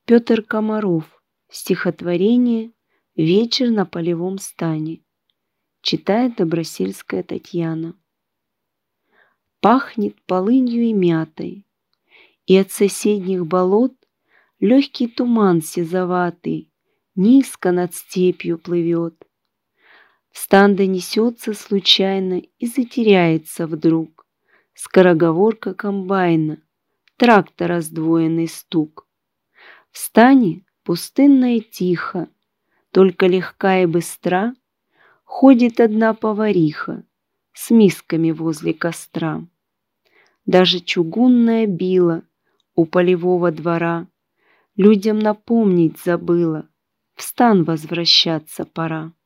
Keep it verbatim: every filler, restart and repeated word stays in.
Петр Комаров. Стихотворение «Вечер на полевом стане». Читает Добросельская Татьяна. Пахнет полынью и мятой, и от соседних болот легкий туман сизоватый низко над степью плывет. В стан донесется случайно и затеряется вдруг скороговорка комбайна, трактор раздвоенный стук. В стане пустынно и тихо, только легка и быстра ходит одна повариха с мисками возле костра. Даже чугунная била у полевого двора людям напомнить забыла, в стан возвращаться пора.